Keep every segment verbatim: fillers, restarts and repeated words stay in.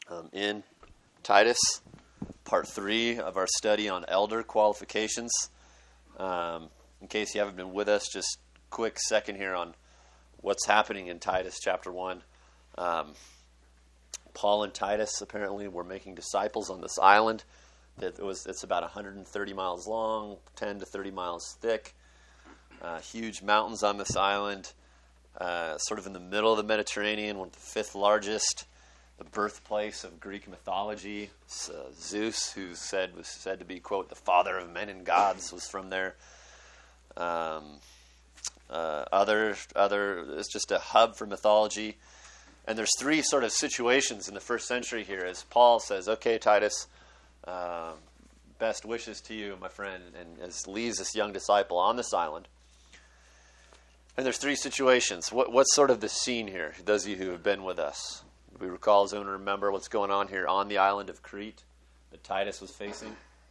um, in Titus, part three of our study on elder qualifications. Um, in case you haven't been with us, just quick second here on what's happening in Titus chapter one. Um, Paul and Titus apparently were making disciples on this island. That it was it's about one hundred thirty miles long, ten to thirty miles thick. Uh, huge mountains on this island, uh, sort of in the middle of the Mediterranean, one of the fifth largest, the birthplace of Greek mythology. Uh, Zeus, who said was said to be, quote, the father of men and gods, was from there. Um, uh, other other it's just a hub for mythology. And there's three sort of situations in the first century here as Paul says, okay, Titus, uh, best wishes to you, my friend, and as leaves this young disciple on this island. And there's three situations. What, what's sort of the scene here, those of you who have been with us? Do we recall, as owner, remember what's going on here on the island of Crete that Titus was facing?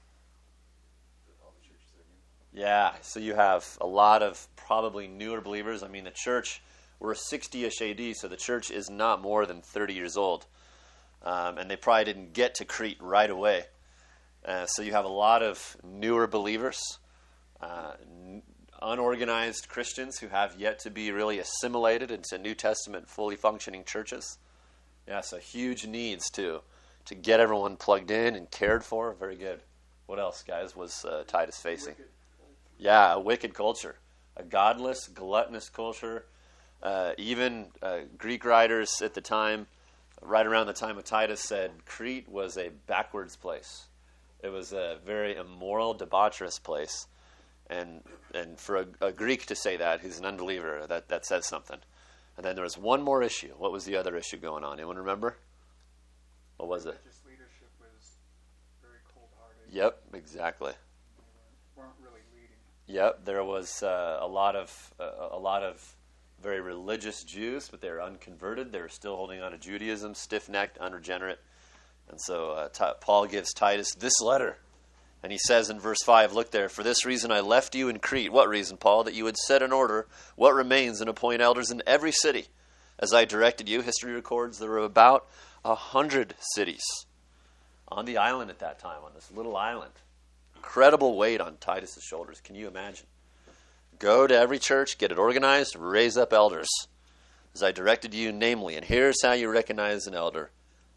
Yeah, so you have a lot of probably newer believers. I mean, the church, we're sixty-ish A D, so the church is not more than thirty years old. Um, and they probably didn't get to Crete right away. Uh, so you have a lot of newer believers, uh, n- unorganized Christians who have yet to be really assimilated into New Testament fully functioning churches. Yeah, so huge needs too, to get everyone plugged in and cared for. Very good. What else, guys, was uh, Titus facing? Wicked. Yeah, a wicked culture, a godless, gluttonous culture. Uh, even uh, Greek writers at the time, right around the time of Titus, said Crete was a backwards place. It was a very immoral, debaucherous place. And and for a, a Greek to say that, who's an unbeliever, that, that says something. And then there was one more issue. What was the other issue going on? Anyone remember? What was it? Just leadership was very cold-hearted. Yep, exactly. They weren't really leading. Yep, there was uh, a lot of uh, a lot of very religious Jews, but they were unconverted. They were still holding on to Judaism, stiff-necked, unregenerate. And so uh, T- Paul gives Titus this letter. And he says in verse five, look there, for this reason I left you in Crete. What reason, Paul? That you would set in order what remains and appoint elders in every city. As I directed you, history records there were about a hundred cities on the island at that time, on this little island. Incredible weight on Titus's shoulders. Can you imagine? Go to every church, get it organized, raise up elders. As I directed you, namely, and here's how you recognize an elder.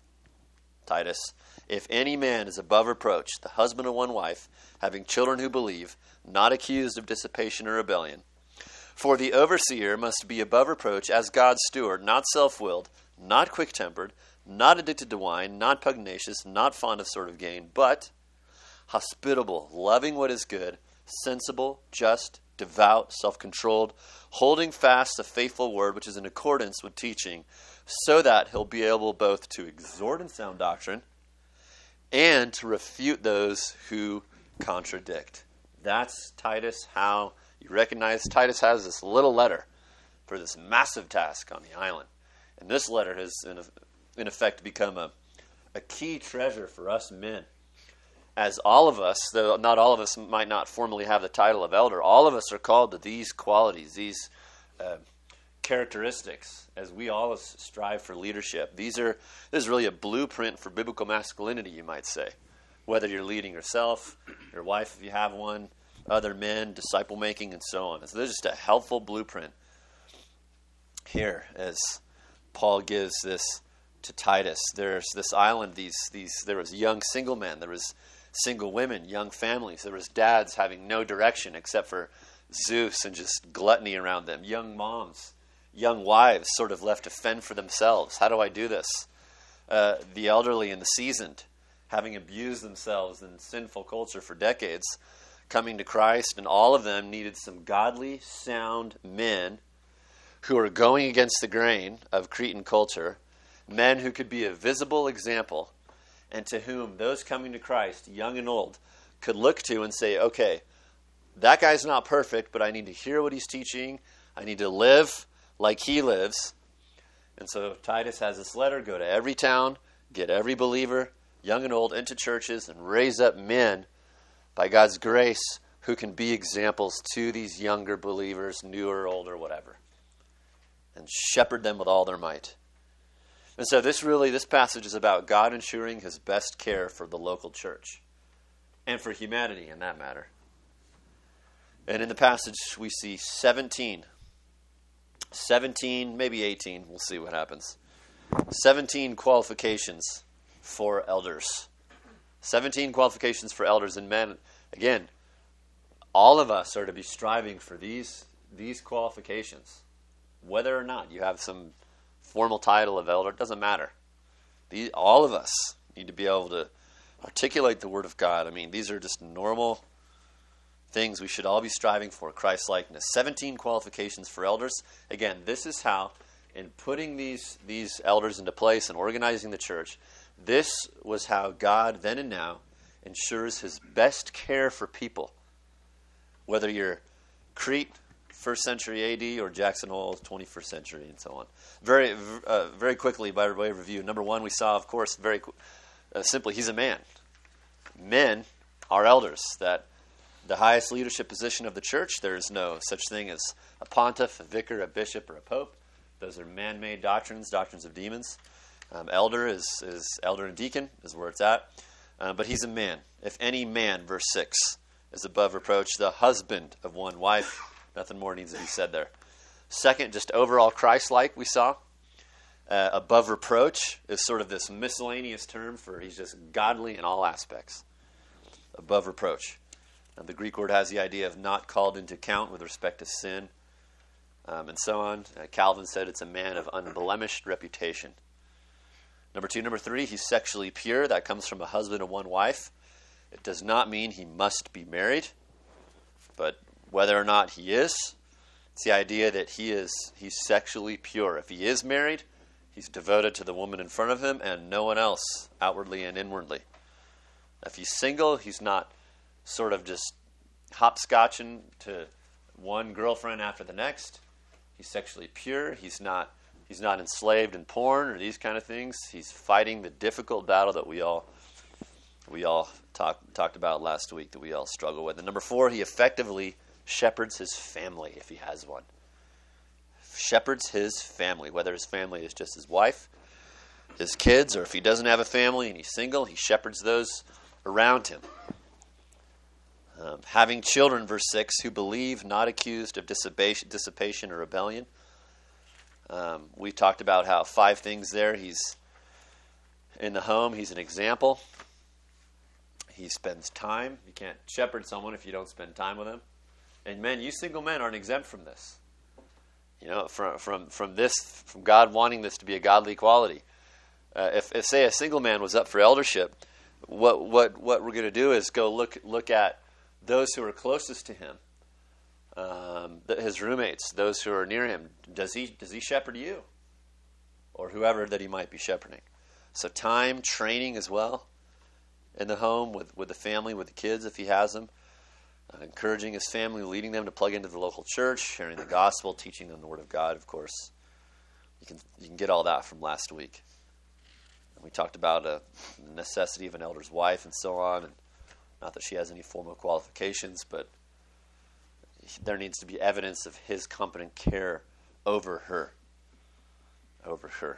Titus, if any man is above reproach, the husband of one wife, having children who believe, not accused of dissipation or rebellion. For the overseer must be above reproach as God's steward, not self-willed, not quick-tempered, not addicted to wine, not pugnacious, not fond of sort of gain, but hospitable, loving what is good, sensible, just, devout, self-controlled, holding fast the faithful word which is in accordance with teaching, so that he'll be able both to exhort in sound doctrine and to refute those who contradict. That's Titus, how you recognize Titus has this little letter for this massive task on the island. And this letter has, in, in effect, become a, a key treasure for us men. As all of us, though not all of us might not formally have the title of elder, all of us are called to these qualities, these uh, characteristics, as we all strive for leadership. These are this is really a blueprint for biblical masculinity, you might say. Whether you're leading yourself, your wife if you have one, other men, disciple making, and so on. So there's just a helpful blueprint here as Paul gives this to Titus. There's this island, these these there was young single men, there was single women, young families, there was dads having no direction except for Zeus and just gluttony around them, young moms, young wives sort of left to fend for themselves. How do I do this? Uh, the elderly and the seasoned, having abused themselves in sinful culture for decades, coming to Christ, and all of them needed some godly, sound men who are going against the grain of Cretan culture, men who could be a visible example, and to whom those coming to Christ, young and old, could look to and say, okay, that guy's not perfect, but I need to hear what he's teaching. I need to live like he lives. And so Titus has this letter, go to every town, get every believer, young and old, into churches and raise up men by God's grace who can be examples to these younger believers, newer, older, whatever, and shepherd them with all their might. And so this really, this passage is about God ensuring his best care for the local church and for humanity in that matter. And in the passage we see seventeen, seventeen, maybe eighteen, we'll see what happens. seventeen qualifications for elders. seventeen qualifications for elders. And men, again, all of us are to be striving for these, these qualifications. Whether or not you have some formal title of elder, it doesn't matter. These, all of us need to be able to articulate the Word of God. I mean, these are just normal things we should all be striving for, Christ-likeness. seventeen qualifications for elders. Again, this is how, in putting these, these elders into place and organizing the church, this was how God, then and now, ensures his best care for people. Whether you're Crete, first century A D, or Jackson Hole, twenty-first century, and so on. Very uh, very quickly, by way of review, number one, we saw, of course, very uh, simply, he's a man. Men are elders. That the highest leadership position of the church, there is no such thing as a pontiff, a vicar, a bishop, or a pope. Those are man-made doctrines, doctrines of demons. Um, elder is, is elder and deacon is where it's at. Uh, but he's a man. If any man, verse six, is above reproach, the husband of one wife. Nothing more needs to be said there. Second, just overall Christ-like, we saw. Uh, above reproach is sort of this miscellaneous term for he's just godly in all aspects. Above reproach. And the Greek word has the idea of not called into account with respect to sin, um, and so on. Uh, Calvin said it's a man of unblemished reputation. Number two, number three, he's sexually pure. That comes from a husband of one wife. It does not mean he must be married, but whether or not he is, it's the idea that he is he's sexually pure. If he is married, he's devoted to the woman in front of him and no one else, outwardly and inwardly. If he's single, he's not sort of just hopscotching to one girlfriend after the next. He's sexually pure. He's not he's not enslaved in porn or these kind of things. He's fighting the difficult battle that we all we all talk, talked about last week, that we all struggle with. And number four, he effectively shepherds his family if he has one. Shepherds his family, whether his family is just his wife, his kids, or if he doesn't have a family and he's single, he shepherds those around him. Um, having children, verse six, who believe, not accused of dissipation, dissipation or rebellion. Um, we talked about how five things there. He's in the home. He's an example. He spends time. You can't shepherd someone if you don't spend time with them. And men, you single men aren't exempt from this. You know, from from from this, from God wanting this to be a godly quality. Uh, if, if say a single man was up for eldership, what what what we're going to do is go look look at those who are closest to him, um, his roommates, those who are near him. Does he does he shepherd you, or whoever that he might be shepherding? So time, training as well, in the home with with the family, with the kids if he has them. Uh, encouraging his family, leading them to plug into the local church, sharing the gospel, teaching them the Word of God, of course. You can you can get all that from last week. And we talked about uh, the necessity of an elder's wife and so on. And not that she has any formal qualifications, but there needs to be evidence of his competent care over her. Over her.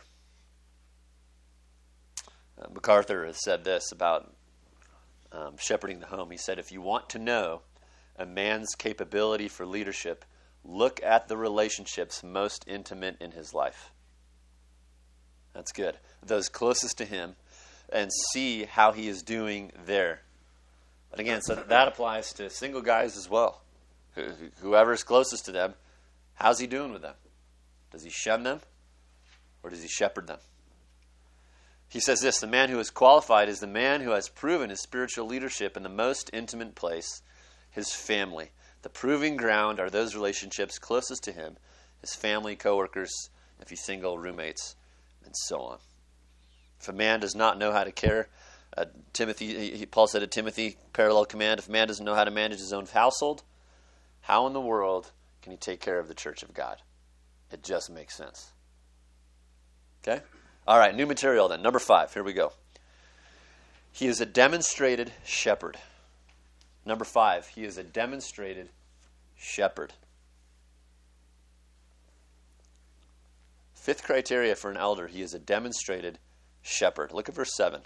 Uh, MacArthur has said this about um, shepherding the home. He said, if you want to know a man's capability for leadership, look at the relationships most intimate in his life. That's good. Those closest to him, and see how he is doing there. But again, so that applies to single guys as well. Whoever is closest to them, how's he doing with them? Does he shun them, or does he shepherd them? He says this, the man who is qualified is the man who has proven his spiritual leadership in the most intimate place, his family. The proving ground are those relationships closest to him, his family, coworkers, if he's single, roommates, and so on. If a man does not know how to care, uh, Timothy, he, Paul said to Timothy, parallel command, if a man doesn't know how to manage his own household, how in the world can he take care of the church of God? It just makes sense. Okay? All right, new material then. Number five, here we go. He is a demonstrated shepherd. Number five, he is a demonstrated shepherd. Fifth criteria for an elder, he is a demonstrated shepherd. Look at verse seven.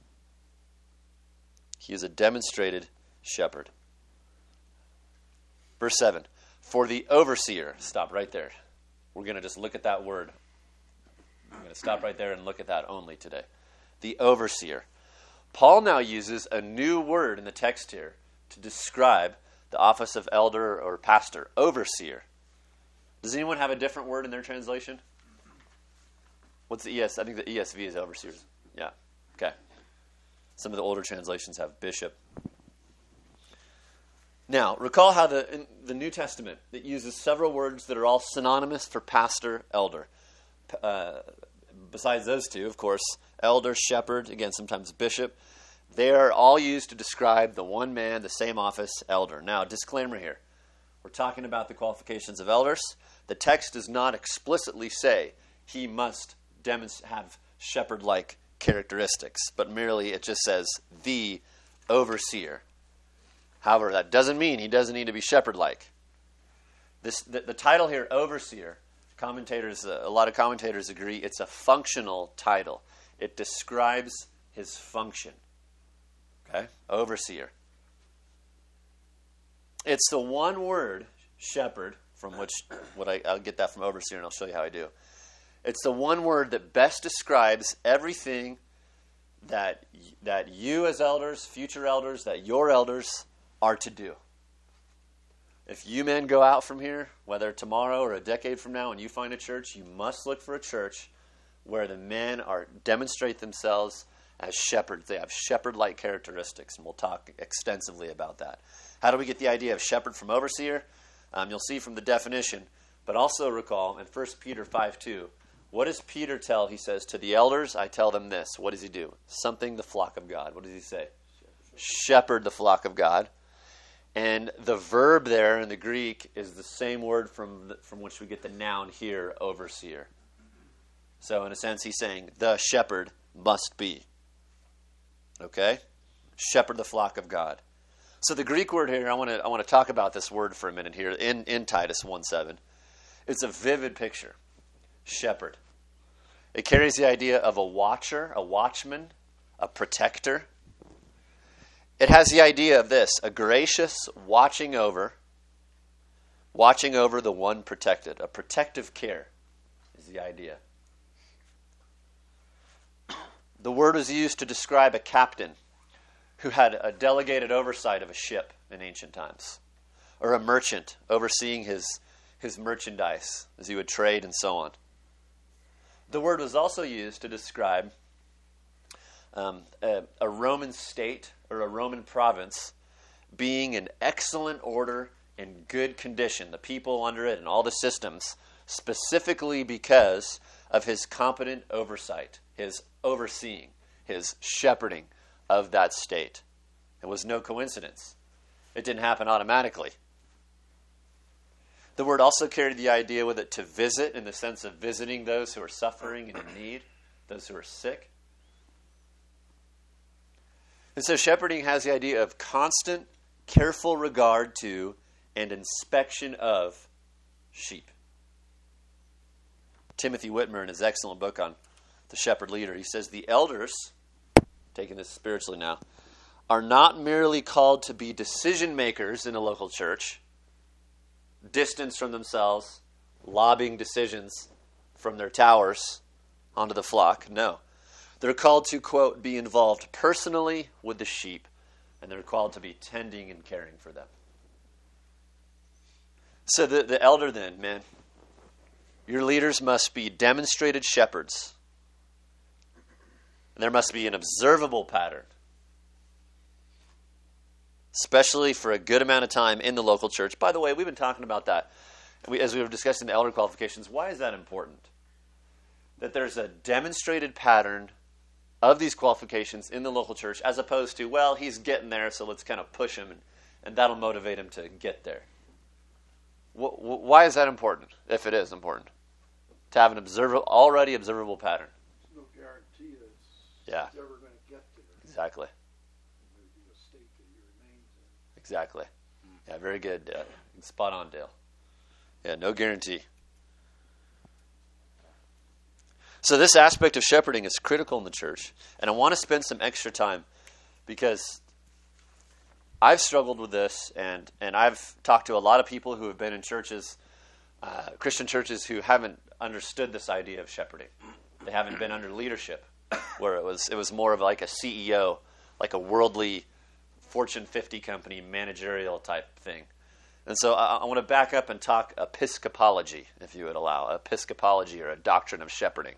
He is a demonstrated shepherd. Verse seven. For the overseer, stop right there. We're going to just look at that word. I'm going to stop right there and look at that only today. The overseer. Paul now uses a new word in the text here to describe the office of elder or pastor, overseer. Does anyone have a different word in their translation? What's the E S? I think the E S V is overseers. Yeah. Okay. Some of the older translations have bishop. Now, recall how the in the New Testament, it uses several words that are all synonymous for pastor, elder. Uh, besides those two, of course, elder, shepherd, again, sometimes bishop. They are all used to describe the one man, the same office, elder. Now, disclaimer here. We're talking about the qualifications of elders. The text does not explicitly say he must demonst- have shepherd-like characteristics, but merely it just says the overseer. However, that doesn't mean he doesn't need to be shepherd-like. This the, the title here, overseer, commentators, uh, a lot of commentators agree it's a functional title. It describes his function. Okay, overseer. It's the one word, shepherd, from which what I, I'll get that from overseer, and I'll show you how I do. It's the one word that best describes everything that that you as elders, future elders, that your elders are to do. If you men go out from here, whether tomorrow or a decade from now, and you find a church, you must look for a church where the men are demonstrate themselves as shepherds. They have shepherd-like characteristics, and we'll talk extensively about that. How do we get the idea of shepherd from overseer? Um, you'll see from the definition, but also recall in First Peter five two, what does Peter tell? He says, to the elders, I tell them this. What does he do? Something the flock of God. What does he say? Shepherd, Shepherd the flock of God. And the verb there in the Greek is the same word from the, from which we get the noun here, overseer. So in a sense, he's saying the shepherd must be. Okay? Shepherd the flock of God. So the Greek word here, I want to I want to talk about this word for a minute here in, in Titus one seven. It's a vivid picture. Shepherd. It carries the idea of a watcher, a watchman, a protector. It has the idea of this, a gracious watching over, watching over the one protected. A protective care is the idea. The word was used to describe a captain who had a delegated oversight of a ship in ancient times, or a merchant overseeing his, his merchandise as he would trade and so on. The word was also used to describe um, a, a Roman state or a Roman province being in excellent order and good condition, the people under it and all the systems, specifically because of his competent oversight, his overseeing, his shepherding of that state. It was no coincidence. It didn't happen automatically. The word also carried the idea with it to visit, in the sense of visiting those who are suffering and in need, those who are sick. And so shepherding has the idea of constant, careful regard to and inspection of sheep. Timothy Whitmer, in his excellent book on the shepherd leader, he says, the elders, taking this spiritually now, are not merely called to be decision makers in a local church, distanced from themselves, lobbying decisions from their towers onto the flock. No. They're called to, quote, be involved personally with the sheep, and they're called to be tending and caring for them. So the, the elder then, man, your leaders must be demonstrated shepherds. There must be an observable pattern, especially for a good amount of time in the local church. By the way, we've been talking about that we, as we were discussing the elder qualifications. Why is that important? That there's a demonstrated pattern of these qualifications in the local church, as opposed to, well, he's getting there, so let's kind of push him, and, and that'll motivate him to get there. W- w- why is that important, if it is important? To have an observable, already observable pattern. There's no guarantee that it's Yeah. ever going to get there. Exactly. It may be a state that he remains in. Exactly. Yeah, very good. Uh, spot on, Dale. Yeah, no guarantee. So this aspect of shepherding is critical in the church. And I want to spend some extra time because I've struggled with this, and, and I've talked to a lot of people who have been in churches, uh, Christian churches, who haven't understood this idea of shepherding. They haven't been under leadership, where it was it was more of like a C E O, like a worldly Fortune fifty company managerial type thing. And so I, I want to back up and talk episcopology, if you would allow, episcopology or a doctrine of shepherding.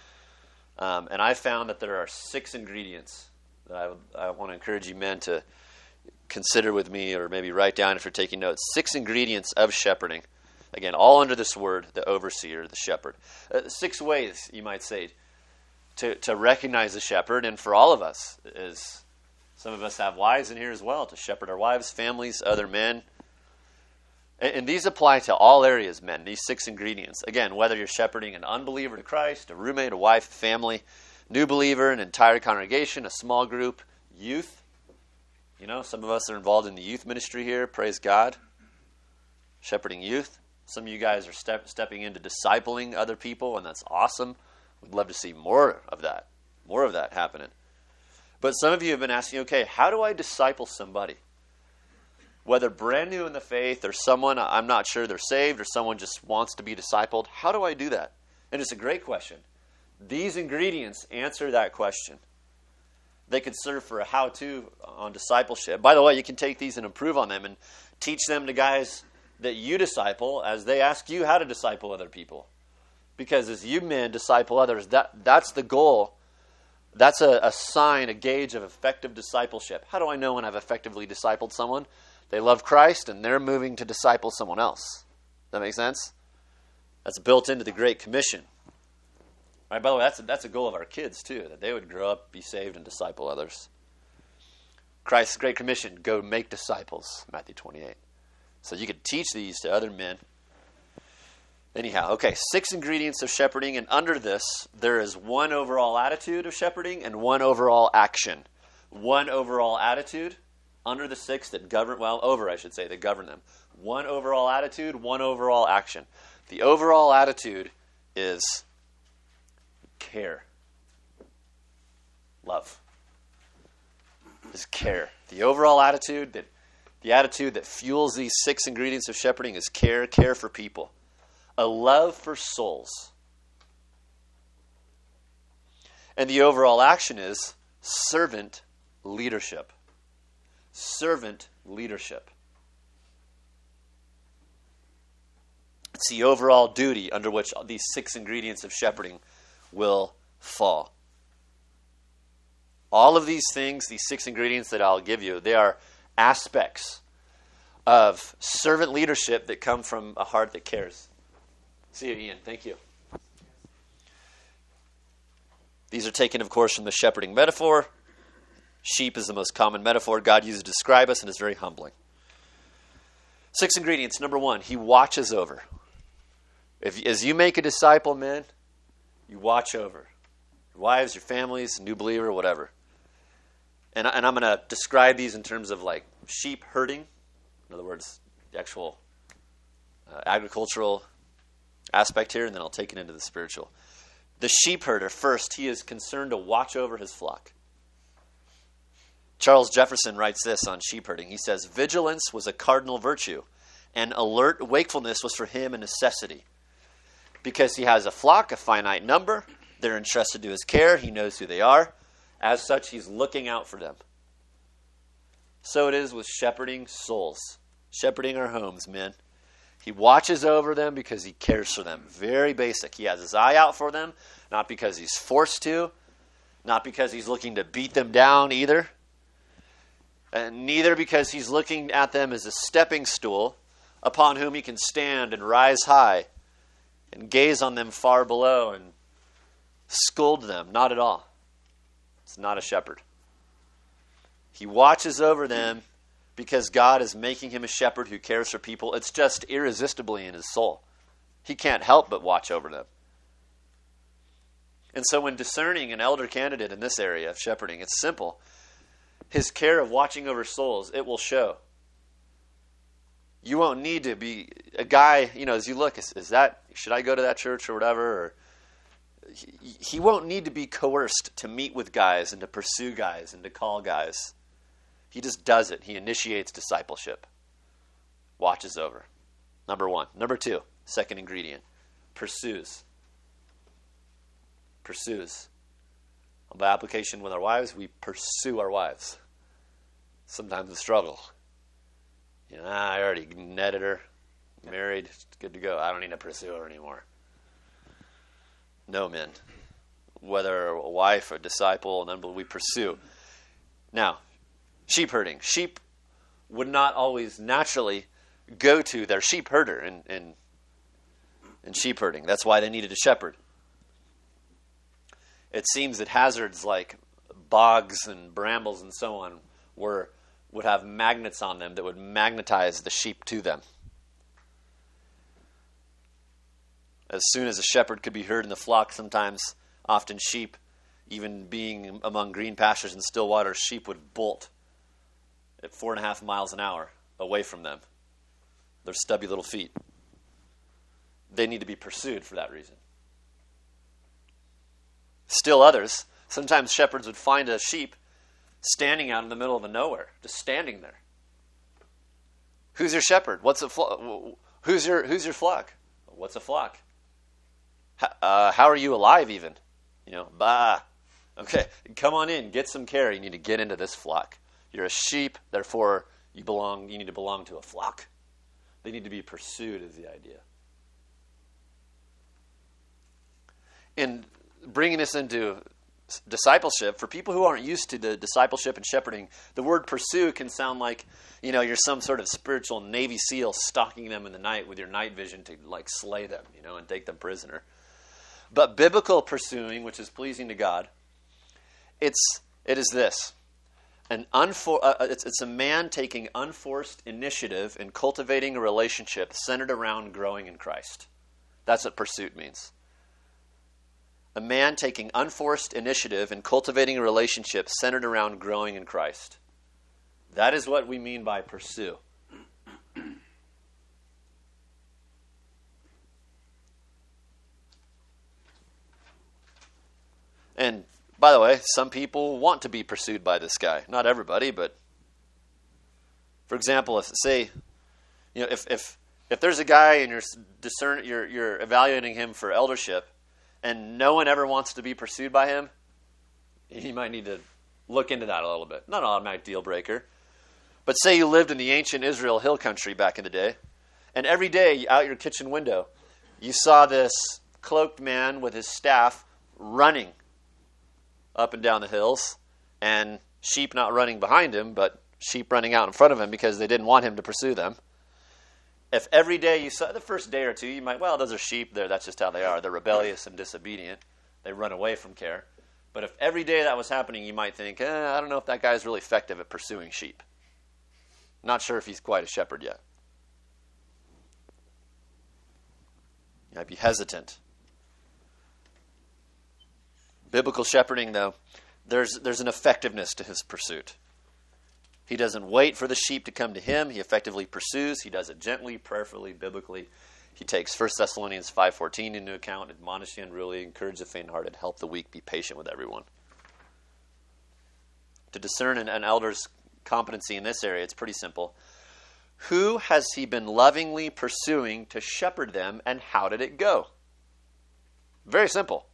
Um, and I found that there are six ingredients that I, would, I want to encourage you men to consider with me, or maybe write down if you're taking notes. Six ingredients of shepherding. Again, all under this word, the overseer, the shepherd. Uh, six ways, you might say, to, to recognize the shepherd. And for all of us, is some of us have wives in here as well, to shepherd our wives, families, other men. And, and these apply to all areas, men, these six ingredients. Again, whether you're shepherding an unbeliever to Christ, a roommate, a wife, family, new believer, an entire congregation, a small group, youth. You know, some of us are involved in the youth ministry here. Praise God. Shepherding youth. Some of you guys are step, stepping into discipling other people, and that's awesome. We'd love to see more of that. More of that happening. But some of you have been asking, okay, how do I disciple somebody? Whether brand new in the faith or someone, I'm not sure they're saved, or someone just wants to be discipled. How do I do that? And it's a great question. These ingredients answer that question. They could serve for a how-to on discipleship. By the way, you can take these and improve on them and teach them to guys that you disciple as they ask you how to disciple other people. Because as you men disciple others, that, that's the goal. That's a, a sign, a gauge of effective discipleship. How do I know when I've effectively discipled someone? They love Christ and they're moving to disciple someone else. That make sense? That's built into the Great Commission. Right, by the way, that's a, that's a goal of our kids, too, that they would grow up, be saved, and disciple others. Christ's Great Commission, go make disciples, Matthew twenty-eight. So you could teach these to other men. Anyhow, okay, six ingredients of shepherding, and under this, there is one overall attitude of shepherding and one overall action. One overall attitude under the six that govern, well, over, I should say, that govern them. One overall attitude, one overall action. The overall attitude is care. Love. Is care. The overall attitude, that the attitude that fuels these six ingredients of shepherding is care, care for people. A love for souls. And the overall action is servant leadership. Servant leadership. It's the overall duty under which these six ingredients of shepherding will fall. All of these things, these six ingredients that I'll give you, they are aspects of servant leadership that come from a heart that cares. See you, Ian. Thank you. These are taken, of course, from the shepherding metaphor. Sheep is the most common metaphor God uses to describe us, and it's very humbling. Six ingredients. Number one, he watches over. If, as you make a disciple, men, you watch over your wives, your families, new believer, whatever. And, and I'm going to describe these in terms of like sheep herding. In other words, the actual uh, agricultural aspect here, and then I'll take it into the spiritual. The sheep herder, first, he is concerned to watch over his flock. Charles Jefferson writes this on sheep herding. He says, vigilance was a cardinal virtue, and alert wakefulness was for him a necessity. Because he has a flock, a finite number, they're entrusted to his care, he knows who they are. As such, he's looking out for them. So it is with shepherding souls, shepherding our homes, men. He watches over them because he cares for them. Very basic. He has his eye out for them, not because he's forced to, not because he's looking to beat them down either, and neither because he's looking at them as a stepping stool upon whom he can stand and rise high and gaze on them far below and scold them. Not at all. It's not a shepherd. He watches over them because God is making him a shepherd who cares for people. It's just irresistibly in his soul. He can't help but watch over them. And so when discerning an elder candidate in this area of shepherding, it's simple. His care of watching over souls, it will show. You won't need to be a guy, you know, as you look, is, is that, should I go to that church or whatever? Or he, he won't need to be coerced to meet with guys and to pursue guys and to call guys. He just does it. He initiates discipleship. Watches over. Number one. Number two, second ingredient, pursues. Pursues. By application with our wives, we pursue our wives. Sometimes a struggle. You know, ah, I already netted her, married, it's good to go. I don't need to pursue her anymore. No, men. Whether a wife, a disciple, an unbeliever, we pursue. Now, sheep herding. Sheep would not always naturally go to their sheep herder in, in, in sheep herding. That's why they needed a shepherd. It seems that hazards like bogs and brambles and so on were would have magnets on them that would magnetize the sheep to them. As soon as a shepherd could be heard in the flock, sometimes, often sheep, even being among green pastures and still waters, sheep would bolt at four and a half miles an hour away from them. Their stubby little feet. They need to be pursued for that reason. Still others, sometimes shepherds would find a sheep standing out in the middle of the nowhere, just standing there. Who's your shepherd? What's a flo- Who's your Who's your flock? What's a flock? How, uh, how are you alive even? You know, bah. Okay, come on in, get some care. You need to get into this flock. You're a sheep, therefore you belong. You need to belong to a flock. They need to be pursued, is the idea. And bringing this into discipleship, for people who aren't used to the discipleship and shepherding, the word pursue can sound like, you know, you're some sort of spiritual Navy SEAL stalking them in the night with your night vision to like slay them, you know, and take them prisoner. But biblical pursuing, which is pleasing to God, it's it is this. An unfor- uh, it's, it's a man taking unforced initiative in cultivating a relationship centered around growing in Christ. That's what pursuit means. A man taking unforced initiative in cultivating a relationship centered around growing in Christ. That is what we mean by pursue. And by the way, some people want to be pursued by this guy. Not everybody, but for example, if say, you know, if if if there's a guy and you're discern you're you're evaluating him for eldership, and no one ever wants to be pursued by him, you might need to look into that a little bit. Not an automatic deal breaker. But say you lived in the ancient Israel hill country back in the day, and every day out your kitchen window, you saw this cloaked man with his staff running up and down the hills, and sheep not running behind him, but sheep running out in front of him because they didn't want him to pursue them. If every day you saw, the first day or two, you might, well, those are sheep. They're, that's just how they are. They're rebellious and disobedient. They run away from care. But if every day that was happening, you might think, eh, I don't know if that guy's really effective at pursuing sheep. Not sure if he's quite a shepherd yet. You might be hesitant. Biblical shepherding, though, there's there's an effectiveness to his pursuit. He doesn't wait for the sheep to come to him. He effectively pursues. He does it gently, prayerfully, biblically. He takes First Thessalonians five fourteen into account, admonish the unruly, encourage the faint-hearted, help the weak, be patient with everyone. To discern an, an elder's competency in this area, it's pretty simple. Who has he been lovingly pursuing to shepherd them, and how did it go? Very simple.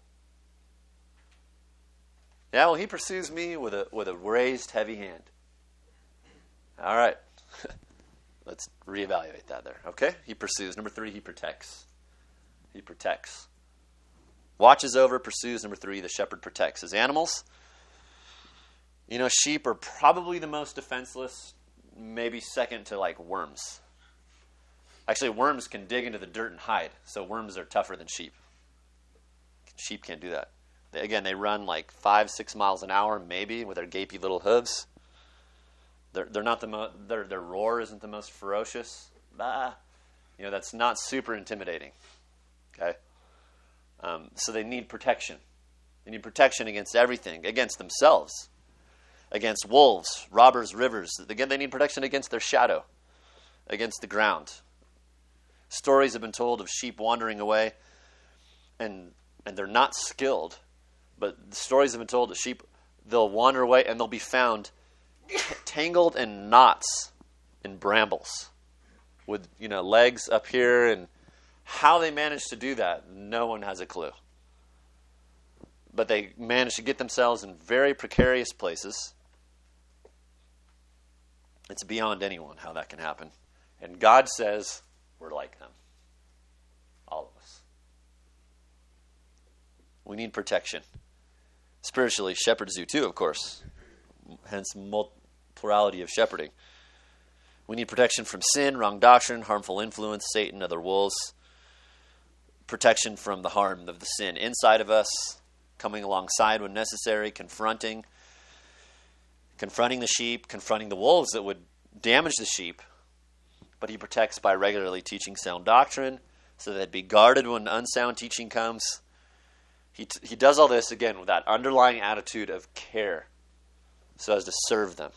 Yeah, well, he pursues me with a with a raised, heavy hand. All right. Let's reevaluate that there. Okay? He pursues. Number three, he protects. He protects. Watches over, pursues. Number three, the shepherd protects his animals. You know, sheep are probably the most defenseless, maybe second to like worms. Actually, worms can dig into the dirt and hide, so worms are tougher than sheep. Sheep can't do that. They, again, they run like five, six miles an hour, maybe, with their gapy little hooves. They're they're not the mo- their their roar isn't the most ferocious. Bah, you know, that's not super intimidating. Okay, um, so they need protection. They need protection against everything, against themselves, against wolves, robbers, rivers. Again, they need protection against their shadow, against the ground. Stories have been told of sheep wandering away, and and they're not skilled, but the stories have been told that sheep, they'll wander away and they'll be found tangled in knots in brambles with, you know, legs up here, and how they manage to do that, no one has a clue. But they manage to get themselves in very precarious places. It's beyond anyone how that can happen. And God says we're like them. All of us. We need protection. Spiritually, shepherds do too, of course. Hence, plurality of shepherding. We need protection from sin, wrong doctrine, harmful influence, Satan, other wolves. Protection from the harm of the sin inside of us, coming alongside when necessary, confronting, confronting the sheep, confronting the wolves that would damage the sheep. But he protects by regularly teaching sound doctrine, so that they'd be guarded when unsound teaching comes. He t- he does all this, again, with that underlying attitude of care, so as to serve them.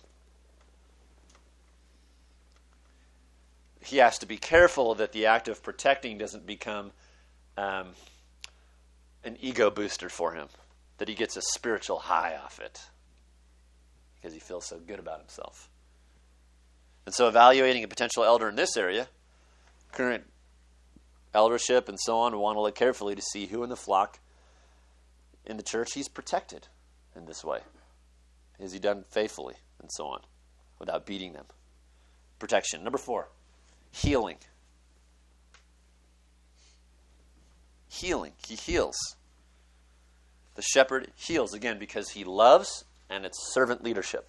He has to be careful that the act of protecting doesn't become um, an ego booster for him, that he gets a spiritual high off it, because he feels so good about himself. And so evaluating a potential elder in this area, current eldership and so on, we want to look carefully to see who in the flock, in the church, he's protected in this way. Is he done faithfully and so on, without beating them? Protection. Number four, healing. Healing. He heals. The shepherd heals, again, because he loves, and it's servant leadership.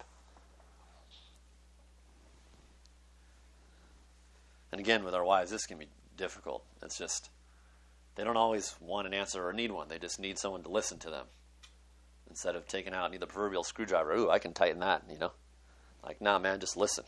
And again, with our wives, this can be difficult. It's just, they don't always want an answer or need one. They just need someone to listen to them. Instead of taking out the proverbial screwdriver, ooh, I can tighten that, you know. Like, nah, man, just listen.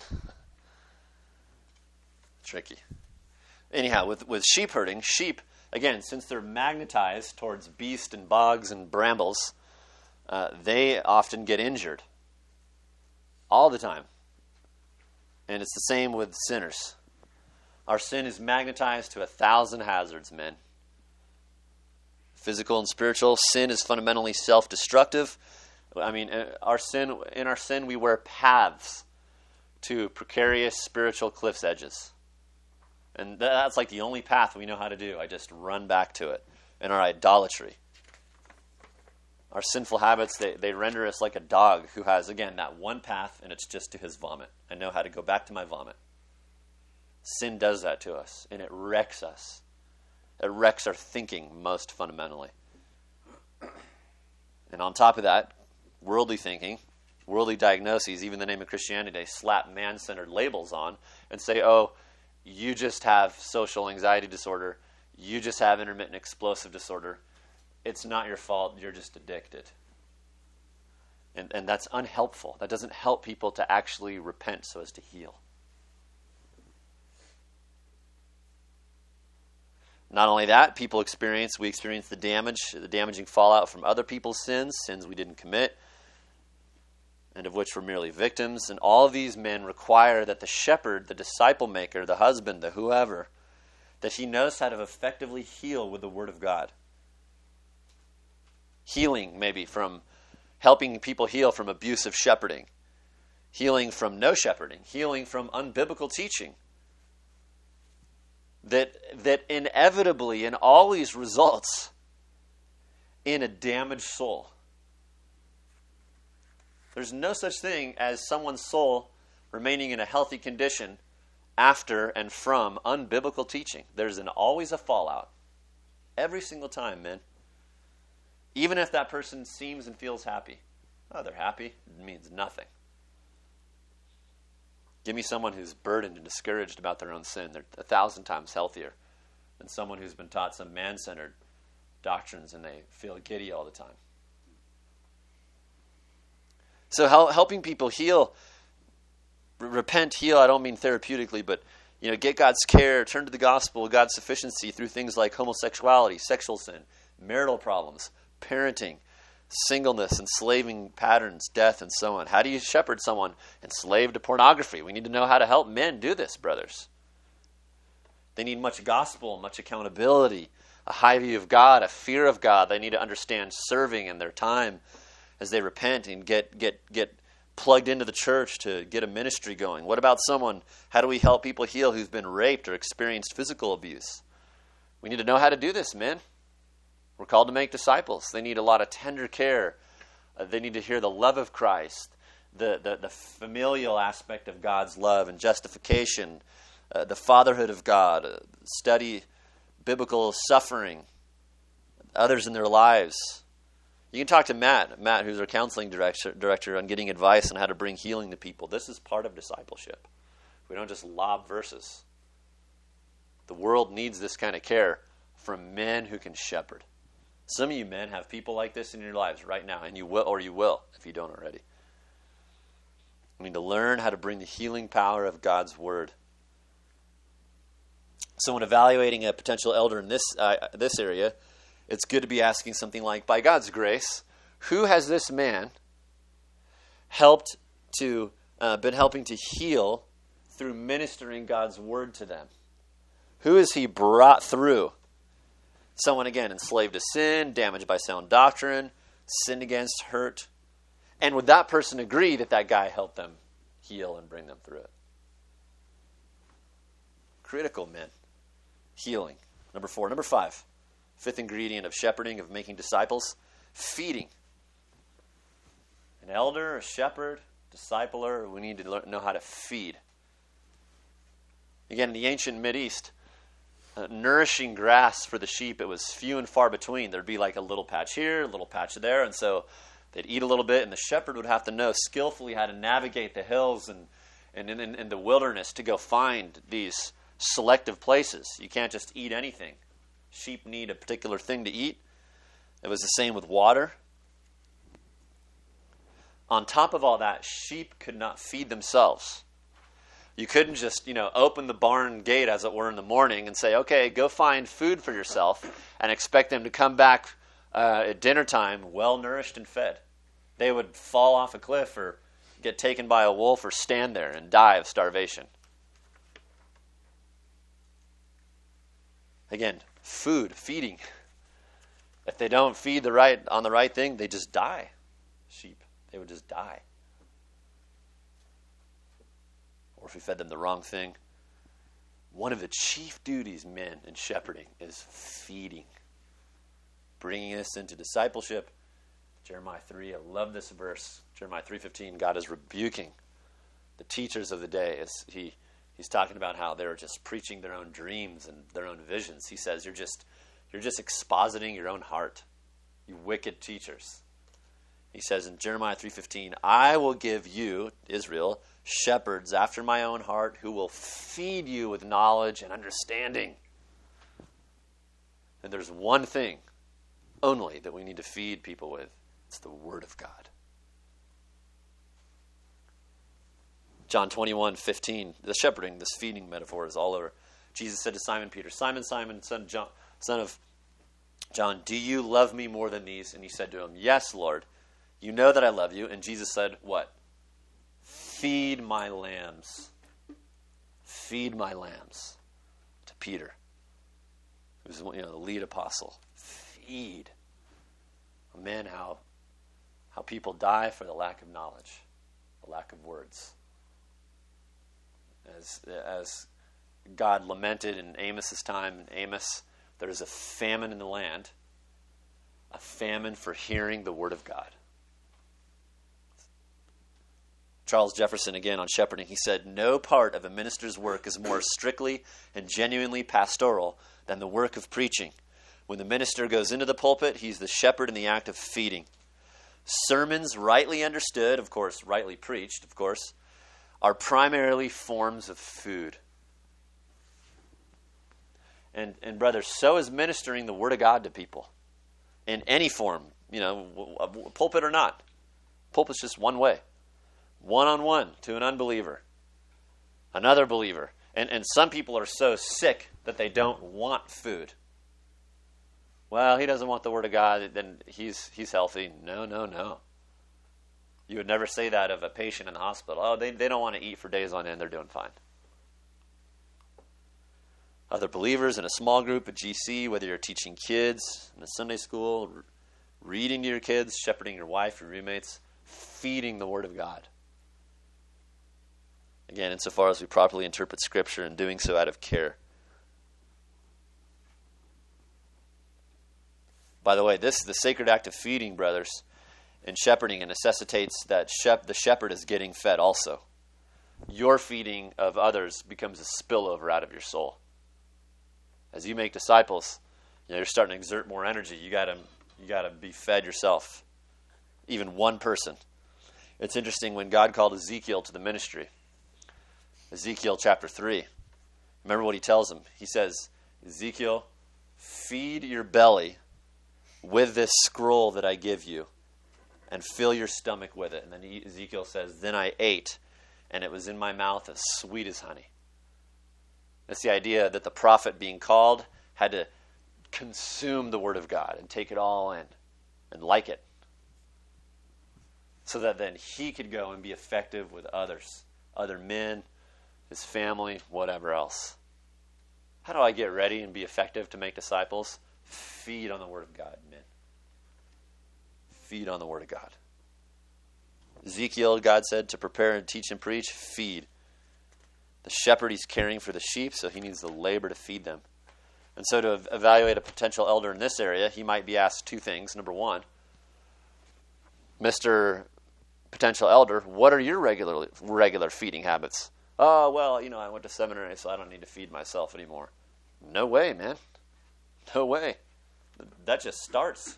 Tricky. Anyhow, with, with sheep herding, sheep, again, since they're magnetized towards beast and bogs and brambles, uh, they often get injured. All the time. And it's the same with sinners. Our sin is magnetized to a thousand hazards, men. Physical and spiritual. Sin is fundamentally self-destructive. I mean, our sin, in our sin, we wear paths to precarious spiritual cliff's edges. And that's like the only path we know how to do. I just run back to it. In our idolatry. Our sinful habits, they, they render us like a dog who has, again, that one path, and it's just to his vomit. I know how to go back to my vomit. Sin does that to us, and it wrecks us. It wrecks our thinking most fundamentally. And on top of that, worldly thinking, worldly diagnoses, even the name of Christianity, they slap man-centered labels on and say, oh, you just have social anxiety disorder. You just have intermittent explosive disorder. It's not your fault. You're just addicted. And, and that's unhelpful. That doesn't help people to actually repent so as to heal. Not only that, people experience, we experience the damage, the damaging fallout from other people's sins, sins we didn't commit, and of which we're merely victims. And all of these men require that the shepherd, the disciple maker, the husband, the whoever, that he knows how to effectively heal with the Word of God. Healing, maybe, from helping people heal from abusive shepherding. Healing from no shepherding. Healing from unbiblical teaching. That that inevitably and always results in a damaged soul. There's no such thing as someone's soul remaining in a healthy condition after and from unbiblical teaching. There's an always a fallout. Every single time, man. Even if that person seems and feels happy. Oh, they're happy. It means nothing. Give me someone who's burdened and discouraged about their own sin. They're a thousand times healthier than someone who's been taught some man-centered doctrines and they feel giddy all the time. So hel- helping people heal, r- repent, heal, I don't mean therapeutically, but you know, get God's care, turn to the gospel, God's sufficiency through things like homosexuality, sexual sin, marital problems, parenting, singleness, enslaving patterns, death, and so on. How do you shepherd someone enslaved to pornography? We need to know how to help men do this, brothers. They need much gospel, much accountability, a high view of God, a fear of God. They need to understand serving and their time as they repent and get get get plugged into the church to get a ministry going. What about someone, how do we help people heal who've been raped or experienced physical abuse? We need to know how to do this, men. We're called to make disciples. They need a lot of tender care. Uh, they need to hear the love of Christ, the, the, the familial aspect of God's love and justification, uh, the fatherhood of God, uh, study biblical suffering, others in their lives. You can talk to Matt, Matt, who's our counseling director, director, on getting advice on how to bring healing to people. This is part of discipleship. We don't just lob verses. The world needs this kind of care from men who can shepherd. Some of you men have people like this in your lives right now, and you will, or you will, if you don't already. We need to learn how to bring the healing power of God's word. So when evaluating a potential elder in this uh, this area, it's good to be asking something like, by God's grace, who has this man helped to, uh, been helping to heal through ministering God's word to them? Who has he brought through? Someone, again, enslaved to sin, damaged by sound doctrine, sinned against, hurt. And would that person agree that that guy helped them heal and bring them through it? Critical, men. Healing. Number four. Number five. Fifth ingredient of shepherding, of making disciples, feeding. An elder, a shepherd, discipler, we need to learn, know how to feed. Again, in the ancient Mideast, uh, nourishing grass for the sheep, it was few and far between. There'd be like a little patch here, a little patch there, and so they'd eat a little bit, and the shepherd would have to know skillfully how to navigate the hills and, and in, in the wilderness to go find these selective places. You can't just eat anything. Sheep need a particular thing to eat. It was the same with water. On top of all that, sheep could not feed themselves. You couldn't just, you know, open the barn gate, as it were, in the morning and say, okay, go find food for yourself, and expect them to come back uh, at dinner time well-nourished and fed. They would fall off a cliff or get taken by a wolf or stand there and die of starvation. Again, food, feeding. If they don't feed the right on the right thing, they just die. Sheep, they would just die. Or if we fed them the wrong thing. One of the chief duties, men, in shepherding is feeding. Bringing us into discipleship. Jeremiah three, I love this verse. Jeremiah three fifteen, God is rebuking the teachers of the day as he He's talking about how they're just preaching their own dreams and their own visions. He says, you're just you're just expositing your own heart, you wicked teachers. He says in Jeremiah three fifteen, I will give you, Israel, shepherds after my own heart who will feed you with knowledge and understanding. And there's one thing only that we need to feed people with. It's the Word of God. John twenty-one fifteen, the shepherding, this feeding metaphor is all over. Jesus said to Simon Peter, Simon, Simon, son of John, son of John, do you love me more than these? And he said to him, yes, Lord, you know that I love you. And Jesus said, what? Feed my lambs. Feed my lambs. To Peter, who's, you know, the lead apostle. Feed. Man, how, how people die for the lack of knowledge, the lack of words. As, as God lamented in Amos's time, in Amos, there is a famine in the land, a famine for hearing the word of God. Charles Jefferson, again, on shepherding, he said, no part of a minister's work is more strictly and genuinely pastoral than the work of preaching. When the minister goes into the pulpit, he's the shepherd in the act of feeding. Sermons, rightly understood, of course, rightly preached, of course, are primarily forms of food. And, and brothers, so is ministering the Word of God to people. In any form, you know, pulpit or not. Pulpit's just one way. One-on-one to an unbeliever. Another believer. And, and some people are so sick that they don't want food. Well, he doesn't want the Word of God, then he's he's healthy. No, no, no. You would never say that of a patient in the hospital. Oh, they, they don't want to eat for days on end. They're doing fine. other believers in a small group at G C, whether you're teaching kids in a Sunday school, re- reading to your kids, shepherding your wife, your roommates, feeding the Word of God. Again, insofar as we properly interpret Scripture and doing so out of care. By the way, this the sacred act of feeding, brothers, and shepherding, it necessitates that shep- the shepherd is getting fed also. Your feeding of others becomes a spillover out of your soul. As you make disciples, you know, you're starting to exert more energy. You gotta you gotta be fed yourself. Even one person. It's interesting when God called Ezekiel to the ministry. Ezekiel chapter three. Remember what he tells him. He says, Ezekiel, feed your belly with this scroll that I give you, and fill your stomach with it. And then he, Ezekiel says, then I ate, and it was in my mouth as sweet as honey. That's the idea that the prophet being called had to consume the Word of God and take it all in and like it, so that then he could go and be effective with others, other men, his family, whatever else. How do I get ready and be effective to make disciples? Feed on the Word of God, men. Feed on the Word of God. Ezekiel, God said, to prepare and teach and preach, feed. The shepherd, he's caring for the sheep, so he needs the labor to feed them. And so to evaluate a potential elder in this area, he might be asked two things. Number one, Mister Potential Elder, what are your regular regular feeding habits? Oh, well, you know, I went to seminary, so I don't need to feed myself anymore. No way, man. No way. That just starts.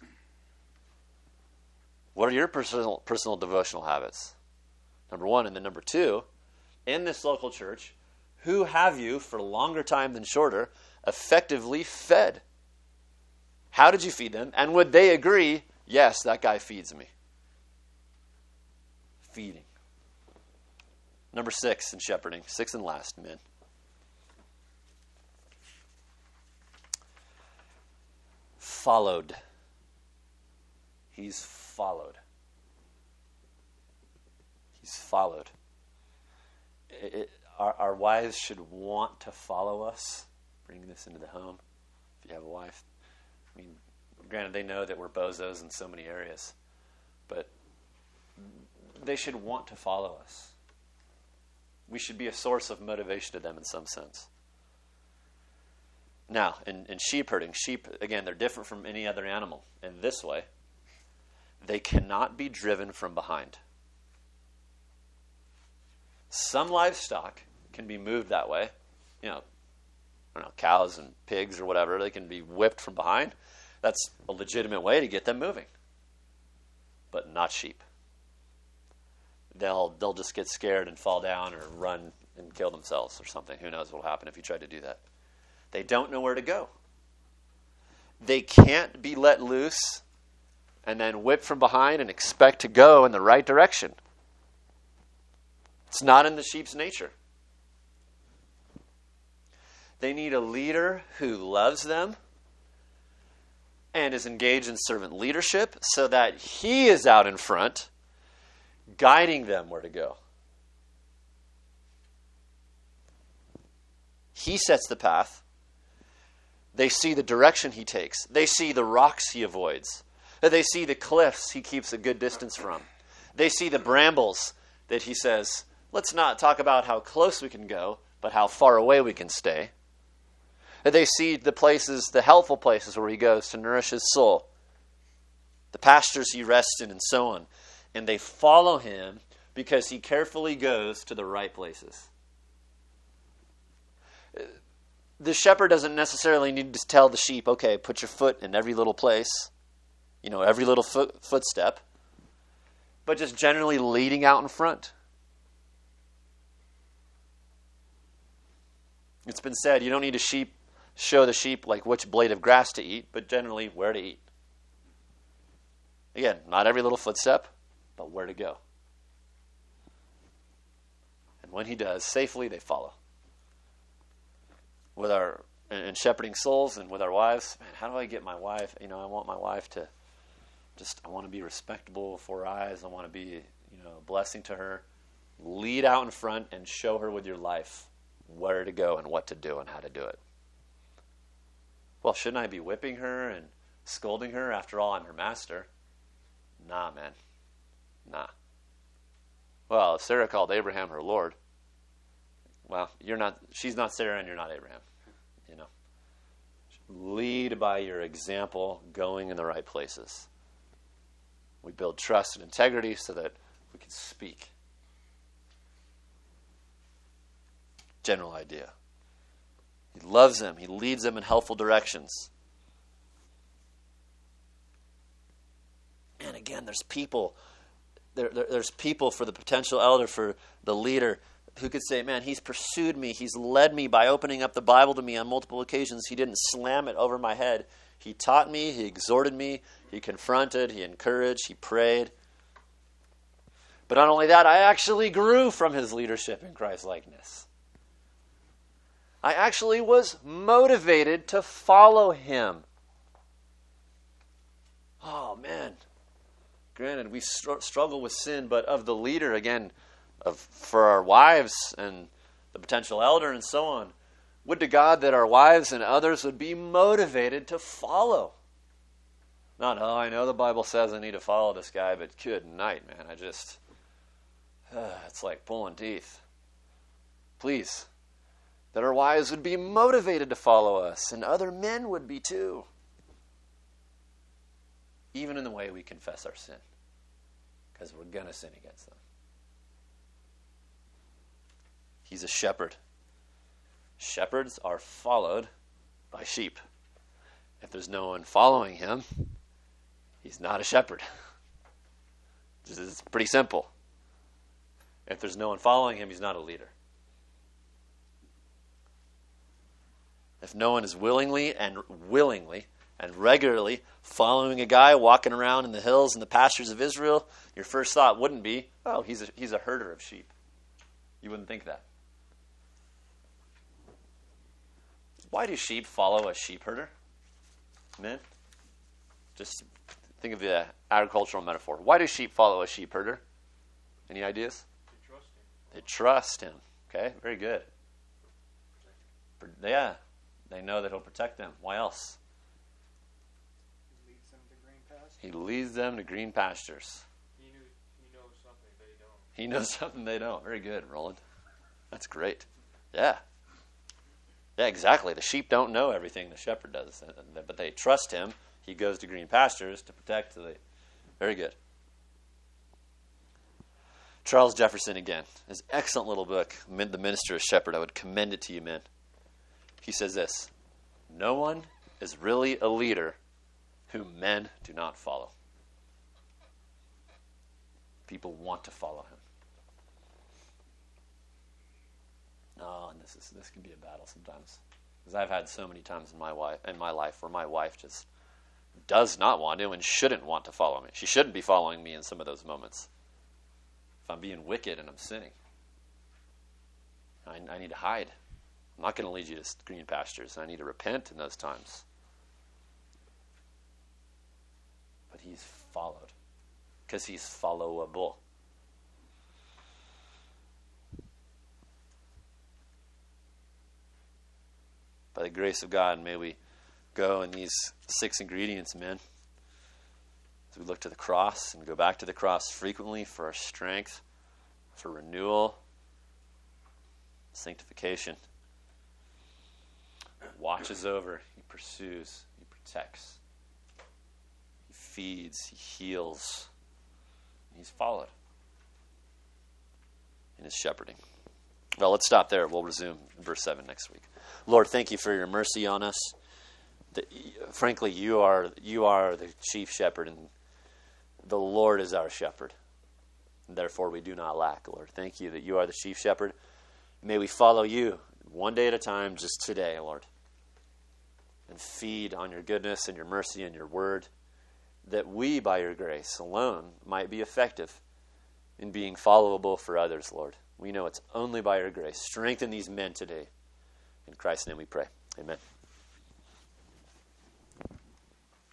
What are your personal personal devotional habits? Number one. And then number two, in this local church, who have you, for longer time than shorter, effectively fed? How did you feed them? And would they agree, yes, that guy feeds me? Feeding. Number six in shepherding. Sixth and last, men. Followed. He's followed. He's followed. It, it, our, our wives should want to follow us. Bring this into the home if you have a wife. I mean, granted, they know that we're bozos in so many areas, but they should want to follow us. We should be a source of motivation to them in some sense. Now, in, in sheep herding, sheep, again, they're different from any other animal in this way. They cannot be driven from behind. Some livestock can be moved that way. You know, I don't know, cows and pigs or whatever, they can be whipped from behind. That's a legitimate way to get them moving. But not sheep. They'll they'll just get scared and fall down or run and kill themselves or something. Who knows what will happen if you try to do that. They don't know where to go. They can't be let loose and then whipped from behind and expect to go in the right direction. It's not in the sheep's nature. They need a leader who loves them and is engaged in servant leadership so that he is out in front, guiding them where to go. He sets the path. They see the direction he takes. They see the rocks he avoids. They see the cliffs he keeps a good distance from. They see the brambles that he says, let's not talk about how close we can go, but how far away we can stay. They see the places, the helpful places where he goes to nourish his soul, the pastures he rests in, and so on. And they follow him because he carefully goes to the right places. The shepherd doesn't necessarily need to tell the sheep, okay, put your foot in every little place, you know, every little foot, footstep, but just generally leading out in front. It's been said you don't need a sheep show the sheep like which blade of grass to eat, but generally where to eat. Again, not every little footstep, but where to go. And when he does, safely they follow. With our in shepherding souls and with our wives, man, how do I get my wife? You know, I want my wife to just, I want to be respectable before her eyes. I want to be, you know, a blessing to her. Lead out in front and show her with your life where to go and what to do and how to do it. Well, shouldn't I be whipping her and scolding her? After all, I'm her master. Nah, man. Nah. Well, if Sarah called Abraham her Lord, well, you're not, she's not Sarah and you're not Abraham. You know. Lead by your example, going in the right places. We build trust and integrity so that we can speak. General idea. He loves them. He leads them in helpful directions. And again, there's people. There, there, there's people for the potential elder, for the leader, who could say, man, he's pursued me. He's led me by opening up the Bible to me on multiple occasions. He didn't slam it over my head. He taught me. He exhorted me. He confronted. He encouraged. He prayed. But not only that, I actually grew from his leadership in Christ-likeness. I actually was motivated to follow him. Oh, man. Granted, we str- struggle with sin, but of the leader, again, of for our wives and the potential elder and so on, would to God that our wives and others would be motivated to follow. Not, oh, I know the Bible says I need to follow this guy, but good night, man. I just, uh, it's like pulling teeth. Please. That our wives would be motivated to follow us, and other men would be too. Even in the way we confess our sin. Because we're going to sin against them. He's a shepherd. Shepherds are followed by sheep. If there's no one following him, he's not a shepherd. This is pretty simple. If there's no one following him, he's not a leader. If no one is willingly and willingly and regularly following a guy walking around in the hills and the pastures of Israel, your first thought wouldn't be, oh, he's a, he's a herder of sheep. You wouldn't think that. Why do sheep follow a sheep herder? Men? Just think of the agricultural metaphor. Why do sheep follow a sheep herder? Any ideas? They trust him. They trust him. Okay, very good. Yeah, they know that he'll protect them. Why else? He leads them to green pastures. He leads them to green pastures. He knew. He knows something they don't. He knows something they don't. Very good, Roland. That's great. Yeah. Yeah, exactly. The sheep don't know everything the shepherd does, but they trust him. He goes to green pastures to protect the... Very good. Charles Jefferson again. His excellent little book, The Minister of Shepherd. I would commend it to you, men. He says this: no one is really a leader whom men do not follow. People want to follow him. Oh, and this is this can be a battle sometimes, because I've had so many times in my wife in my life where my wife just does not want to and shouldn't want to follow me. She shouldn't be following me in some of those moments. If I'm being wicked and I'm sinning, I, I need to hide. I'm not going to lead you to green pastures. I need to repent in those times. But he's followed, because he's followable. By the grace of God, may we go in these six ingredients, men, as we look to the cross and go back to the cross frequently for our strength, for renewal, sanctification. He watches over, he pursues, he protects, he feeds, he heals. He's followed in his shepherding. Well, let's stop there. We'll resume in verse seven next week. Lord, thank you for your mercy on us. That, frankly, you are you are the chief shepherd, and the Lord is our shepherd. And therefore, we do not lack, Lord. Thank you that you are the chief shepherd. May we follow you one day at a time, just today, Lord, and feed on your goodness and your mercy and your word, that we, by your grace alone, might be effective in being followable for others, Lord. We know it's only by your grace. Strengthen these men today. In Christ's name we pray. Amen.